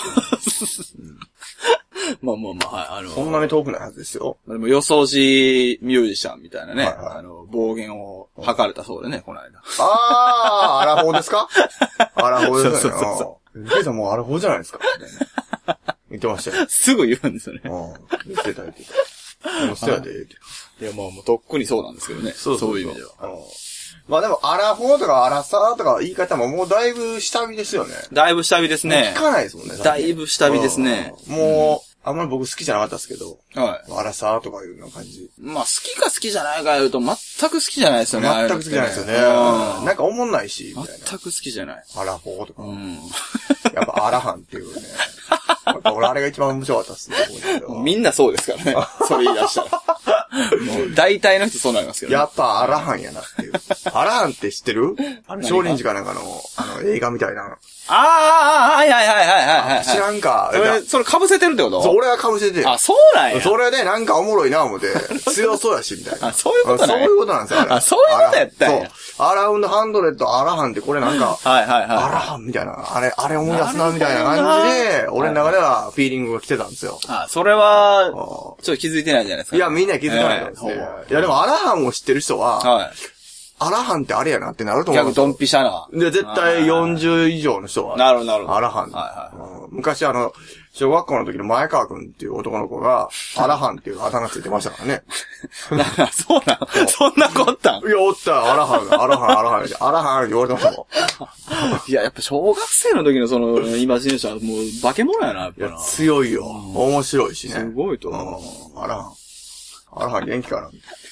まあまあまあ、はい。あの、 そんなに遠くないはずですよ。 でも予想しミュージシャンみたいなね。はいはい、あの、暴言を吐かれたそうでね、この間。 あー、アラフォーですかアラフォーですよね。そうそうそう。ケイさんもうアラフォーじゃないですか言ってましたよ。 すぐ言うんですよね。 うん。言ってた言ってた。でも捨てやで、って。 いや、まあもうとっくにそうなんですけどね。そうそうそういう意味では。 まあでも、アラフォーとかアラサーとか言い方ももうだいぶ下火ですよね。 だいぶ下火ですね。 聞かないですもんね。 だいぶ下火ですね。 もう、あんまり僕好きじゃなかったですけど。 はい。 アラサーとかいうような感じ。 まあ好きか好きじゃないか言うと全く好きじゃないですよね。 全く好きじゃないですよね。なんか思んないし、みたいな。 全く好きじゃない。 アラフォーとか。 うん。 やっぱアラハンっていうね。やっぱ俺あれが一番面白かったっすね。 みんなそうですからね。それ言い出したら。もう大体の人そうなりますけどね。 やっぱアラハンやなっていう。アラハンって知ってるあの、少林寺かなんかの、あの、映画みたいな。 ああ、はいはいはいはいはい。 知らんか。 それ、それ被せてるってこと？ そう、俺は被せて。 あ、そうなんや。 それでなんかおもろいな思って、強そうやし、みたいな。 あ、そういうことなんや。 そういうことなんですよ。 あ、そういうことやったんや。 そう。アラウンドハンドレッド、アラハンってこれなんか、 はいはいはい。 アラハンみたいな、あれ、あれ思い出すな、みたいな感じで、俺の中ではフィーリングが来てたんですよ。 あ、それは、ちょっと気づいてないじゃないですか。 いや、みんな気づかないんですね。いや、でもアラハンを知ってる人は、はい。アラハンってあれやなってなると思う。 逆ドンピシャな。 で、絶対よんじゅう以上の人は。 なるほど、なるほど。 アラハン。はいはい。昔あの、小学校の時の前川くんっていう男の子が、アラハンっていうあだ名ついてましたからね。 そうなの？そんな子おったん？ いや、おった、アラハン、アラハン、アラハン、アラハンって言われてましたもん。いや、やっぱ小学生の時のその、イマジネーションはもう化け物やな、やっぱな。いや、 強いよ。面白いしね。 すごいと思う。アラハン。アラハン元気かな。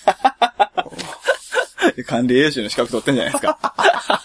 管理栄習の資格取ってんじゃないですか。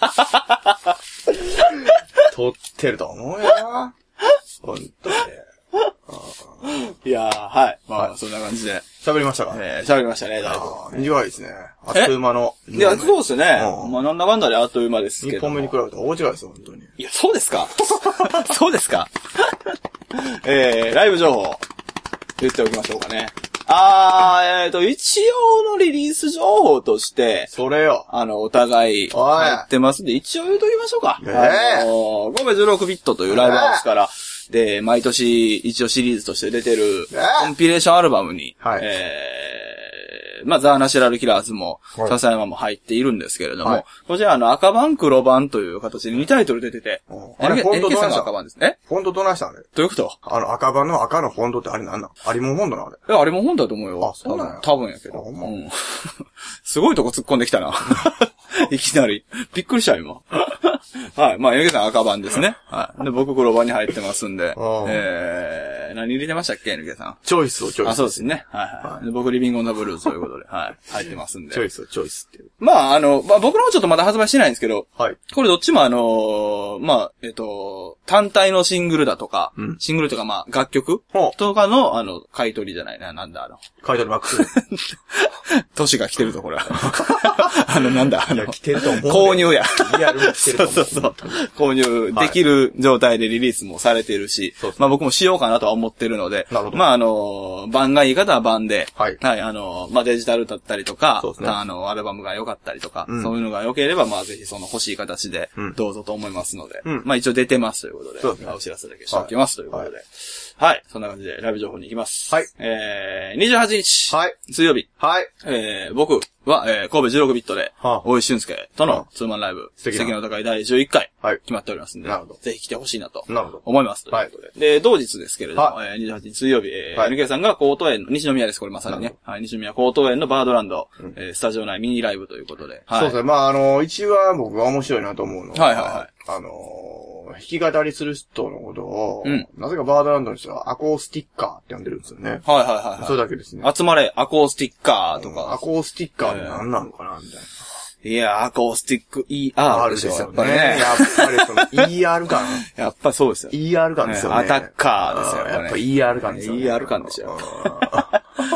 取ってると思うよな。ほんとね。 いやー、はい。まあ、はい、そんな感じで。 喋りましたか？ えー、喋りましたね、だいぶ。 短いですね。あっという間の。 いや、そうですね。うん、まあ、なんだかんだであっという間ですけど。 一本目に比べたら大違いですよ、本当に。 いや、そうですかそうですかえー、ライブ情報、言っておきましょうかね。あー、えーと、一応のリリース情報として、 それよ。 あの、お互い入ってますんで、一応言うときましょうか。 えー、 あの、神戸じゅうろくビットというライブハウスから、で、毎年一応シリーズとして出てる、コンピレーションアルバムに、はい、えー、まあ、ザ・ナシュラル・キラーズも、はい、笹山も入っているんですけれども、はい、こちらあの、赤版黒版という形でにタイトル出てて、 あれ、フォントどないした赤版ですね。 フォントどないしたんあれ？ どういうこと？ あの、赤版の赤のフォントってあれなんなん？ありもんフォントなのあれ？ いや、ありもんフォントだと思うよ。 あ、そうなんや。 多分やけど。うん、すごいとこ突っ込んできたな。いきなり。びっくりした今。はい。まあ、エネケさん赤版ですね。はい。で、僕黒版に入ってますんで。えー、何入れてましたっけ、エネケさん。 チョイスをチョイス。 あ、そうですね。はいはい。はい、で僕リビングオンザブルーズということで、はい。入ってますんで。 チョイスをチョイスっていう。 まあ、あの、まあ僕の方ちょっとまだ発売してないんですけど。 はい。 これどっちもあの、まあ、えっと、単体のシングルだとか、うん、シングルとかまあ、楽曲とかの、あの、買い取りじゃないな、なんだ、あの。 買い取りマックス。 年が来てると、これは。あの、なんだ、あの、 いや、来てると思う。 購入や。 リアルも来てると思う。 そうそうそう。購入できる状態でリリースもされてるし、はい、まあ僕もしようかなとは思ってるので、 なるほど。 まああの、版がいい方は版で、 はい。 はい、あの、まあデジタルだったりとか、 そうですね。 あの、アルバムが良かったりとか、うん、そういうのが良ければ、まあぜひその欲しい形で、どうぞと思いますので、うん、まあ一応出てますということで、そうですね。お知らせだけしておきますということで、はい。はい。そんな感じでライブ情報に行きます。 はい。 えー、にじゅうはちにち。 はい。 水曜日。 はい。 えー、僕は、えー、神戸じゅうろくビットで、はあ、大井俊介とのツーマンライブ、素敵なお互いだいじゅういっかい。はい。決まっておりますんで、なるほど。ぜひ来てほしいなと。なるほど。思います。ということで。はい。で、同日ですけれども、はい、えー、にじゅうはちにち水曜日、えー、はい、エヌケー さんがコート園の、西宮です、これまさにね。はい、西宮コート園のバードランド、うん、えー、スタジオ内ミニライブということで。 はい。そうですね。まあ、あの、一話僕が面白いなと思うのは、 はいはいはい。 あのー、弾き語りする人のことを、うん、なぜかバードランドの人はアコースティッカーって呼んでるんですよね。 はいはいはい、はい。 それだけですね。 集まれ、アコースティッカーとか。 うん、アコースティッカーって何なのかなみたいな。 いや、アコースティック イーアール ですよね。 やっぱりその イーアール 感。 やっぱそうですよ。 イーアール 感ですよね。 アタッカーですよね。 やっぱ イーアール 感ですよね。 イーアール 感ですよ。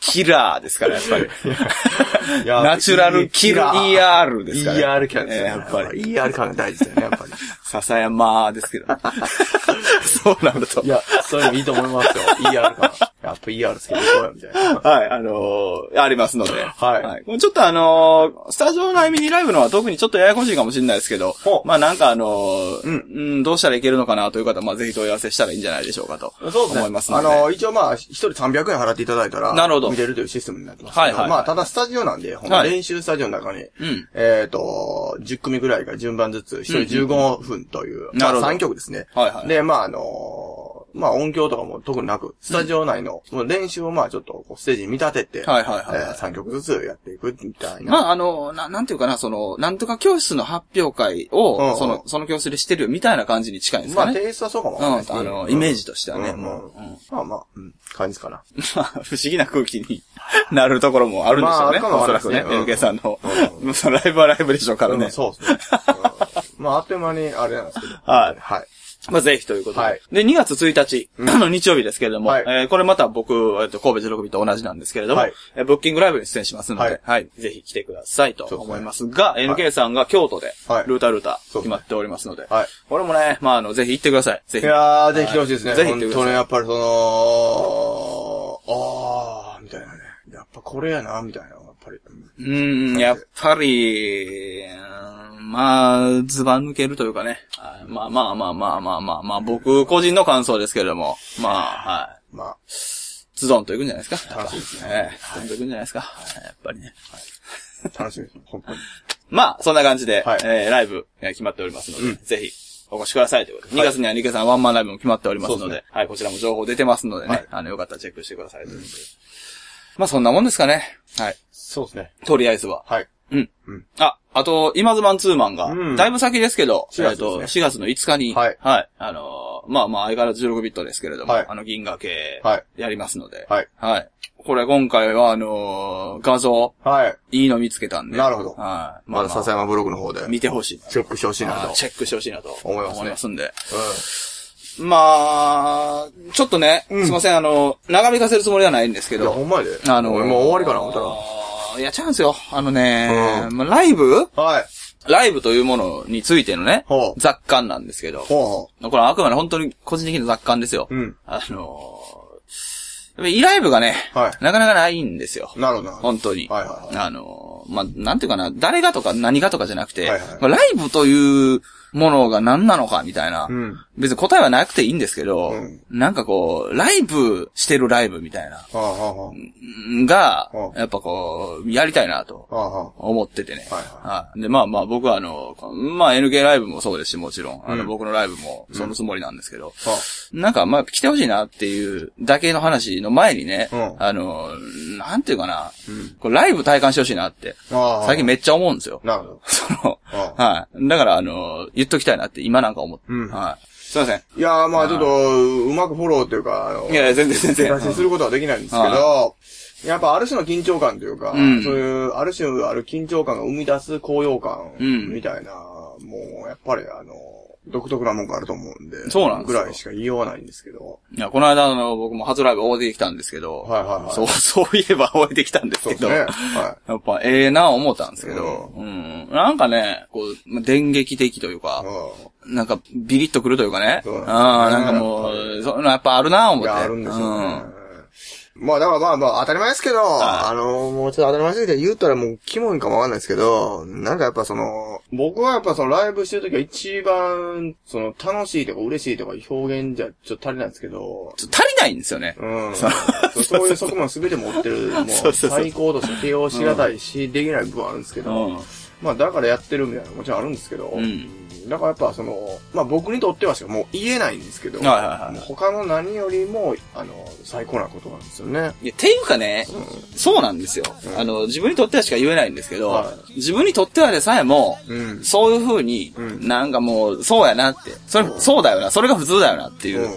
キラーですから、やっぱり。ナチュラルキル イーアール ですから、ね。 イーアール キャラですね。 やっぱり。 イーアール 感が大事だよね、やっぱり。 笹山ですけど。そうなると。 いや、そういうのいいと思いますよ。イーアール 感。やっぱ イーアール つけていこうよ、みたいな。 はい、あのー、ありますので。 はい。 はい、ちょっとあのー、スタジオ内ミニライブのは特にちょっとややこしいかもしれないですけど、まあなんかあのー、うん、うん、どうしたらいけるのかなという方は、まあぜひ問い合わせしたらいいんじゃないでしょうかと。そうですね。思いますので。 あのー、一応まあ、一人さんびゃくえん払っていただいたら、なるほど。見れるというシステムになってます。はいはい、はい。まあ、ただスタジオなんで、ほんま練習スタジオの中に、はい、えっ、ー、と、じゅっくみぐらいから順番ずつ、一人じゅうごふんという、うんうん、まあさんきょくですね。はいはい。で、まああのー、まあ音響とかも特になく、スタジオ内の、もう練習をまあちょっとこうステージに見立てて、はいはいはい、えー。さんきょくずつやっていくみたいな。 まああの、な、なんていうかな、その、なんとか教室の発表会を、うんうん、その、その教室でしてるみたいな感じに近いんですかね。 まあテイストはそうかもわかんないですね。 うん、あの、イメージとしてはね、うんうんもう、うん。 まあまあ、うん、感じかな。 まあ、不思議な空気になるところもあるんでしょうね。まあ、おそらくね、エヌケー さんの、うんうん、そのライブはライブでしょうからね。うん、 そうですね。うん、まああっという間にあれなんですけど。 はい。 はい。 まあ、ぜひということで。はい。で、にがつついたち、うん、の日曜日ですけれども、はい、えー、これまた僕、えっと、神戸じゅうろくビット同じなんですけれども、はい、えー、ブッキングライブに出演しますので、はい、はい。ぜひ来てくださいと思いますが、すね、エヌケー さんが京都で、ルータールーター決まっておりますので、はい。これもね、まあ、あの、ぜひ行ってください。ぜひ。 いやー、ぜひ来てほしいですね。 ぜひ行ってください。 本当にやっぱりその、あー、みたいなね。やっぱこれやな、みたいな、やっぱり。 うーん、やっぱり、まあ、ズバ抜けるというかね。まあまあまあまあまあまあまあ、僕個人の感想ですけれども、まあ、はい。まあ、ズドンといくんじゃないですか。 楽しみですね。 ええ、ズドンといくんじゃないですか。やっぱりね。 はい、楽しみです。本当に。 まあ、そんな感じで、はい、えー、ライブ、えー、決まっておりますので、うん、ぜひ、お越しくださいということで。はい、にがつにはニケさんワンマンライブも決まっておりますので、でね、はい、こちらも情報出てますのでね、はい、あの、よかったらチェックしてくださいということで。まあ、そんなもんですかね。はい。 そうですね。 とりあえずは。 はい。 うん。うん。あ、あと、今ズマンツーマンが、うん、だいぶ先ですけど、 しがつですね、 えっと、しがつのいつかに、はい。はい。あのー、まあまあ、相変わらずじゅうろくビットですけれども、はい、あの、銀河系、はい。やりますので、はい。はい。これ今回は、あのー、画像、はい。いいの見つけたんで。 なるほど。 はい。まあ、 まだ笹山ブログの方で。 見てほしい。 チェックしてほしいなと。 チェックしてほしいなと。 思いますね。 思いますんで。うん。まあ、ちょっとね、うん、すいません、あの、長引かせるつもりはないんですけど。いや、ほんまで。 あのー、 もう終わりかな、思ったら。 いや、ちゃうんですよ。あのね、うん、ライブはい。ライブというものについてのね、雑感なんですけど。ほうこれはあくまで本当に個人的な雑感ですよ。うん。あのー、イライブがね、はい、なかなかないんですよ。 なるほど。 本当に。 はいはいはい。 あのー、まあ、なんていうかな、誰がとか何がとかじゃなくて、はいはいまあ、ライブというものが何なのかみたいな、うん、別に答えはなくていいんですけど、うん、なんかこう、ライブしてるライブみたいな、はあはあ、が、はあ、やっぱこう、やりたいなと思っててね。はいはい、で、まあまあ僕はあの、まあ エヌケー ライブもそうですし、もちろん、あの、うん、僕のライブもそのつもりなんですけど、うん、なんかまあ来てほしいなっていうだけの話の前にね、うん、あの、なんていうかな、うん、こうライブ体感してほしいなって、最近めっちゃ思うんですよ。 なるほど。 その、はい。だからあの、言っときたいなって今なんか思って。うん、はい。すいません。 いやーまあちょっと、うまくフォローっていうか、あの、 いや全然全然。 達成することはできないんですけど、やっぱある種の緊張感というか、うん、そういう、ある種ある緊張感が生み出す高揚感みたいな、うん、もうやっぱりあの、独特なもんがあると思うんで。 そうなんですよ。 ぐらいしか言いようがないんですけど。 いや、この間あの、僕も初ライブ終えてきたんですけど。はいはいはい。そう、そういえば終えてきたんですけど。そうですね。はい。やっぱええなぁ思ったんですけど。うん。うん、なんかね、こう、電撃的というか、うん、なんかビリッとくるというかね。うん。ああ、なんかもう、そういうのやっぱあるなぁ思って。いや、 あるんですよね。うんまあだからまあまあ当たり前ですけど、あの、もうちょっと当たり前すぎて言ったらもうキモいかもわかんないですけど、なんかやっぱその、僕はやっぱそのライブしてるときは一番、その楽しいとか嬉しいとか表現じゃちょっと足りないんですけど。 足りないんですよね。 うん。そうそういう側面すべて持ってる、もう最高として形容しがたいし、うん、できない部分あるんですけど、うん、まあだからやってるみたいなのもちろんあるんですけど、うんだからやっぱその、まあ僕にとってはしかもう言えないんですけど、はいはいはい、もう他の何よりも、あの、最高なことなんですよね。 いや、ていうかね、うん、そうなんですよ、うん。あの、自分にとってはしか言えないんですけど、はい、自分にとってはでさえも、うん、そういう風に、うん、なんかもう、そうやなって、それ、そうだよな、それが普通だよなっていう。うんうん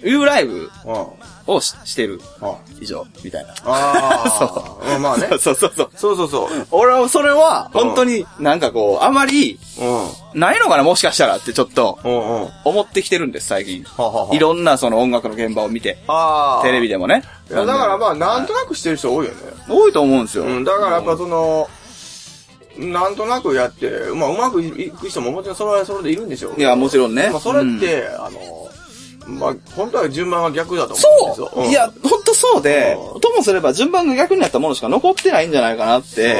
いうライブを し, してる。以上、みたいな。 ああ。そう。まあね。 そうそうそう。 そうそうそう。 俺はそれは、本当になんかこう、あまり、ないのかなもしかしたらってちょっと、思ってきてるんです、最近。いろんなその音楽の現場を見て。テレビでもね。 いや、だからまあ、なんとなくしてる人多いよね。 多いと思うんですよ。 うん、だからやっぱその、なんとなくやって、まあ、うまくいく人ももちろんそれはそれでいるんでしょう。 いや、もちろんね。 まあ、それって、うん、あの、まあ、本当は順番が逆だと思うんですよ。 そう、うん、いや、本当そうで、うん、ともすれば順番が逆になったものしか残ってないんじゃないかなって。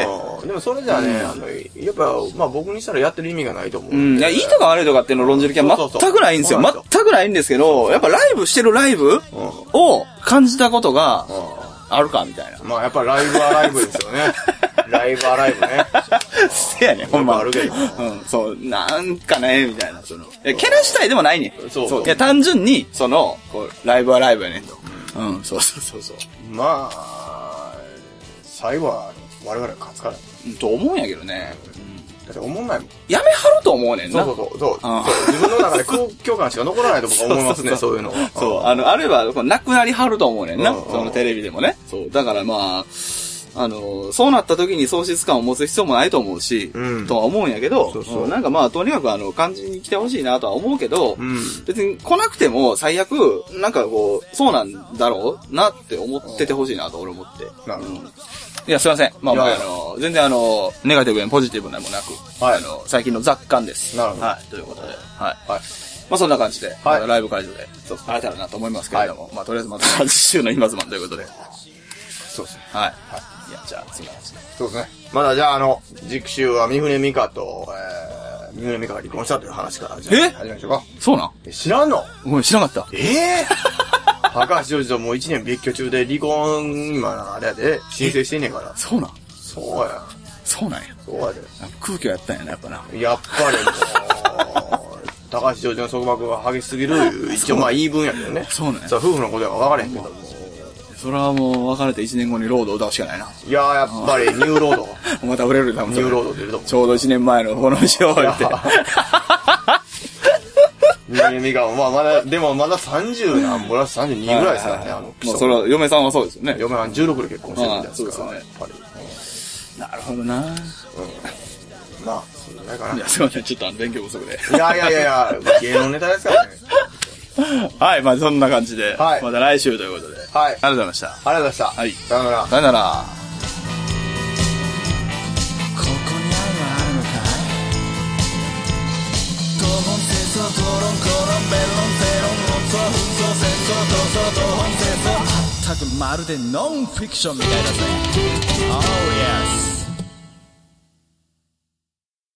うん、でもそれじゃね、うん、あの、やっぱ、まあ僕にしたらやってる意味がないと思う。 うん。いや、いいとか悪いとかっていうのを論じる気は全くないんですよ。そうそうそう全くないんですけど、やっぱライブしてるライブを感じたことがあるかみたいな。 まあやっぱライブはライブですよね。ライブアライブね。 せやねん、ほんま。あるけど。うん、そう、なんかね、みたいな、その。いや、けなしたいでもないねん。そうそう。いや、単純に、その、こう、ライブアライブやねんと。うん、うん、そうそうそうそう。 まあ、最後は我々が勝つから。 うん、と思うんやけどね。 だって思んないもん。 やめはると思うねんな。 そうそうそう。そう自分の中で空虚感しか残らないと僕は思いますね、そういうのは。 そう、あの、あれば、なくなりはると思うねんな。そのテレビでもね。そう、だからまあ、あの、そうなった時に喪失感を持つ必要もないと思うし、うん、とは思うんやけど、そうそう、なんかまあ、とにかくあの、感じに来てほしいなとは思うけど、うん、別に来なくても最悪、なんかこう、そうなんだろうなって思っててほしいなと俺思って。なるほど。うん、いや、すいません。まあまあ、あの、全然あの、ネガティブやポジティブなもなく、はい、あの、最近の雑感です。なるほど。はい、ということで、はい。はい。まあそんな感じで、はい、ライブ会場で、そう、会えたらなと思いますけれども、はい、まあとりあえずまたはち週の今妻ということで。 そうですね。 はい。はい。いや、じゃあ、次の話で。 そうですね。まだじゃあ、あの、次週は三船美香と、えー、三船美香が離婚したという話から、じゃあ、始めましょうか。 そうなんえ、知らんのごめん、知らなかった。 ええー、高橋ジョージともう一年別居中で離婚、今、あれやで、申請してんねんから。 そうなんそうや。 そうなんや。 そうやで。 空気をやったんやな、やっぱな。 やっぱりもう、高橋ジョージの束縛が激しすぎる、一応まあ言い分やけどね。 そうなんや。 そう、夫婦のことやから分からへんけども。 それはもう別れていちねんごにロードを歌うしかないな。 いやーやっぱりニューロード。 また売れる多分。 ニューロード出ると思う。 ちょうどいちねんまえのこの道を言って。 三船美香もまあまだ、でもまださんじゅう何ぼらさんじゅうにぐらいですからね。あの、 まあそれは嫁さんはそうですよね。 嫁さんじゅうろくで結婚してるみたいですから。 そうですよね。やっぱり。なるほどな。うん。 まあ、そうじゃないかな。 いや、すいません。ちょっとあの勉強不足で。 いやいやいやいや、芸能ネタですからね。 はい、まあそんな感じで、はい、また来週ということで、はい、ありがとうございました。 ありがとうございました。はい、さよなら。 さよなら。 ここに愛はあるのかい？東本戦争、討論、口論、弁論、正論、論争、紛争、戦争、闘争、同本戦争、まったくまるでノンフィクションみたいだぜ。Oh yes。